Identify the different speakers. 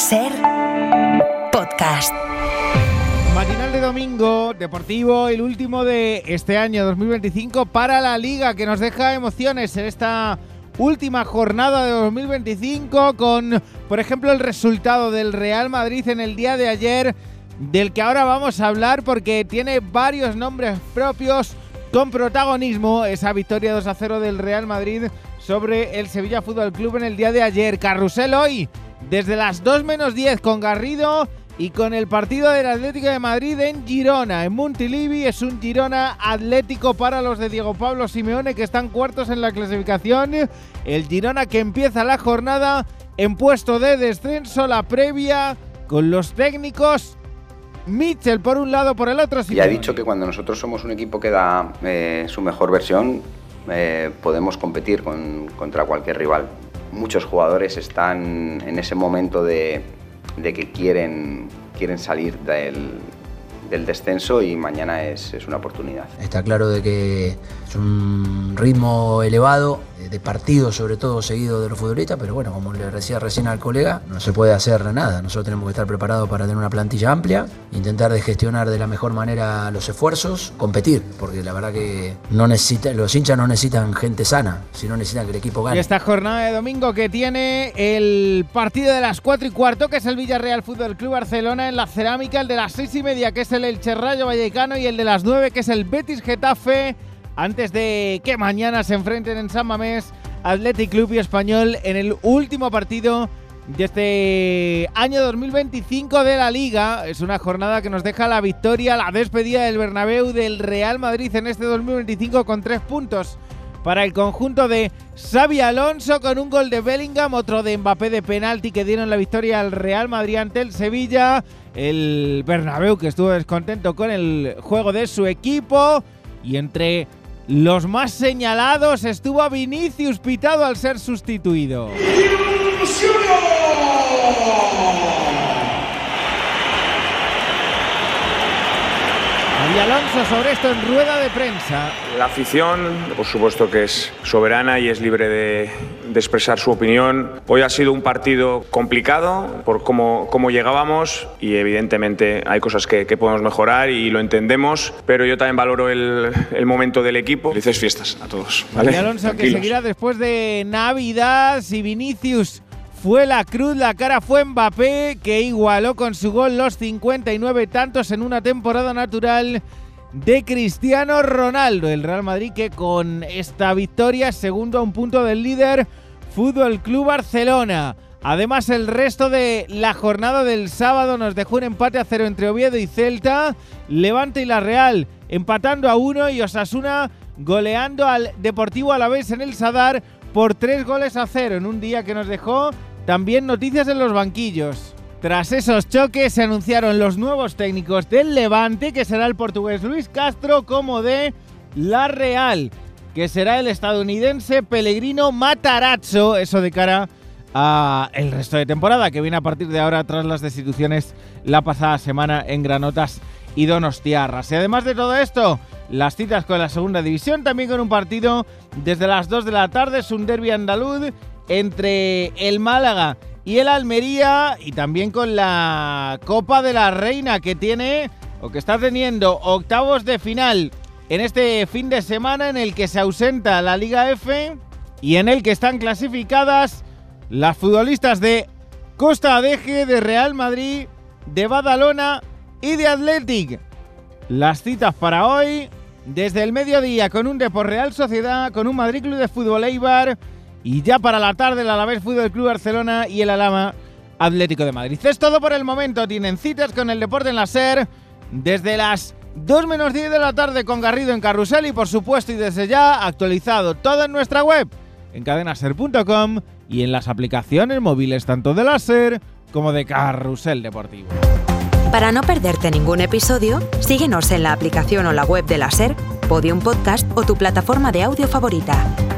Speaker 1: SER Podcast.
Speaker 2: Matinal de domingo, deportivo, el último de este año 2025 para la Liga, que nos deja emociones en esta última jornada de 2025 con, por ejemplo, el resultado del Real Madrid en el día de ayer, del que ahora vamos a hablar porque tiene varios nombres propios con protagonismo. Esa victoria 2-0 del Real Madrid sobre el Sevilla Fútbol Club en el día de ayer. Carrusel hoy desde las 2:10 con Garrido y con el partido del Atlético de Madrid en Girona, en Montilivi. Es un Girona Atlético para los de Diego Pablo Simeone, que están cuartos en la clasificación. El Girona que empieza la jornada en puesto de descenso, la previa con los técnicos Mitchell por un lado, por el otro Simeone.
Speaker 3: Ya he dicho que cuando nosotros somos un equipo que da su mejor versión, podemos competir contra cualquier rival. Muchos jugadores están en ese momento de que quieren salir del descenso y mañana es una oportunidad.
Speaker 4: Está claro de que es un ritmo elevado de partido, sobre todo seguido de los futbolistas, pero bueno, como le decía recién al colega, no se puede hacer nada. Nosotros tenemos que estar preparados para tener una plantilla amplia, intentar de gestionar de la mejor manera los esfuerzos, competir, porque la verdad que los hinchas no necesitan gente sana, sino necesitan que el equipo gane.
Speaker 2: Y esta jornada de domingo que tiene el partido de las 4:15, que es el Villarreal Fútbol Club Barcelona en la Cerámica, el de las 6:30, que es el Elche Rayo Vallecano, y el de las 9, que es el Betis Getafe, antes de que mañana se enfrenten en San Mamés Athletic Club y Español en el último partido de este año 2025 de la Liga. Es una jornada que nos deja la victoria, la despedida del Bernabéu del Real Madrid en este 2025 con 3 puntos para el conjunto de Xabi Alonso, con un gol de Bellingham, otro de Mbappé de penalti que dieron la victoria al Real Madrid ante el Sevilla. El Bernabéu que estuvo descontento con el juego de su equipo, y entre los más señalados estuvo Vinicius, pitado al ser sustituido. Xabi Alonso sobre esto en rueda de prensa.
Speaker 5: La afición, por supuesto que es soberana y es libre de expresar su opinión. Hoy ha sido un partido complicado por cómo llegábamos y evidentemente hay cosas que podemos mejorar y lo entendemos, pero yo también valoro el momento del equipo. Felices fiestas a todos, ¿vale?
Speaker 2: Xabi Alonso
Speaker 5: Tranquilos.
Speaker 2: que seguirá después de Navidad. Si Vinicius fue la cruz, la cara fue Mbappé, que igualó con su gol los 59 tantos en una temporada natural de Cristiano Ronaldo. El Real Madrid que con esta victoria es segundo a un punto del líder Fútbol Club Barcelona. Además, el resto de la jornada del sábado nos dejó un empate a 0 entre Oviedo y Celta, Levante y la Real empatando a 1 y Osasuna goleando al Deportivo Alavés en el Sadar por 3-0 en un día que nos dejó también noticias en los banquillos. Tras esos choques se anunciaron los nuevos técnicos del Levante, que será el portugués Luis Castro, como de la Real, que será el estadounidense Pellegrino Matarazzo, eso de cara a el resto de temporada, que viene a partir de ahora tras las destituciones la pasada semana en Granotas y Donostiarras. Y además de todo esto, las citas con la segunda división, también con un partido desde las 2 de la tarde, es un derbi andaluz entre el Málaga y el Almería, y también con la Copa de la Reina, que tiene o que está teniendo octavos de final en este fin de semana, en el que se ausenta la Liga F y en el que están clasificadas las futbolistas de Costa Adeje, de Real Madrid, de Badalona y de Athletic. Las citas para hoy, desde el mediodía con un Depor Real Sociedad, con un Madrid Club de Fútbol Eibar, y ya para la tarde el Alavés Fútbol Club Barcelona y el Alhama Atlético de Madrid. Es todo por el momento. Tienen citas con el deporte en la SER desde las 2:10 de la tarde con Garrido en Carrusel, y por supuesto y desde ya actualizado todo en nuestra web, en cadenaser.com, y en las aplicaciones móviles tanto de la SER como de Carrusel Deportivo.
Speaker 1: Para no perderte ningún episodio, síguenos en la aplicación o la web de la SER, Podium Podcast o tu plataforma de audio favorita.